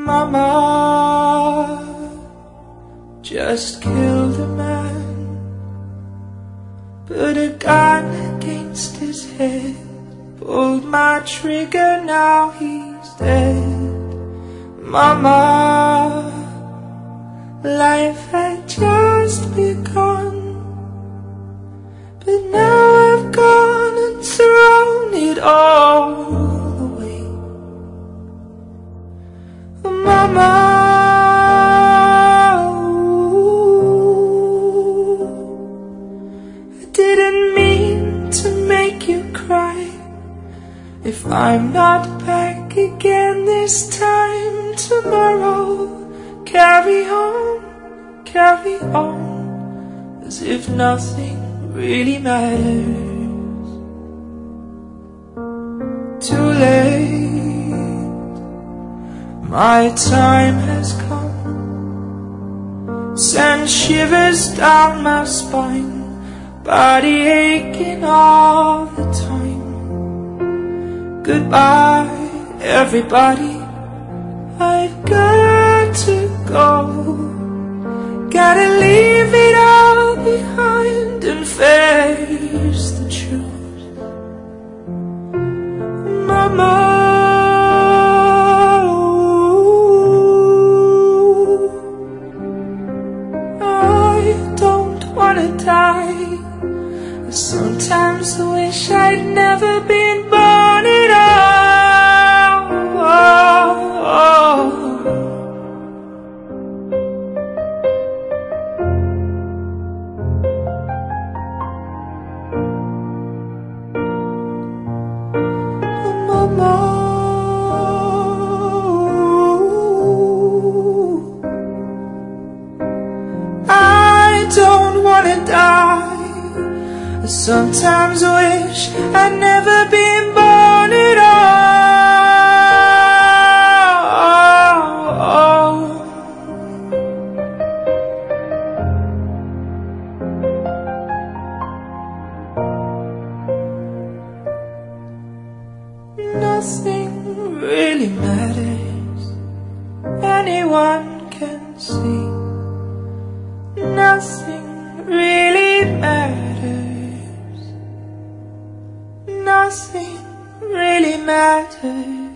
Mama just killed a man, put a gun against his head, pulled my trigger, now he's dead. Mama, life had just begun, but now I've gone and thrown it all away. Mama, I didn't mean to make you cry. If I'm not back again this time tomorrow, carry on, as if nothing really matters. Too late, my time has come, send shivers down my spine, body aching all the time. Goodbye, everybody, I've got to go. Gotta leave it all behind and face the truth. Mama, I don't wanna die. Sometimes I wish I'd never been born at all. Mama, I don't wanna die. Sometimes I wish I'd never been born at all. Nothing really matters, anyone can see. Nothing really matters. Nothing really matters.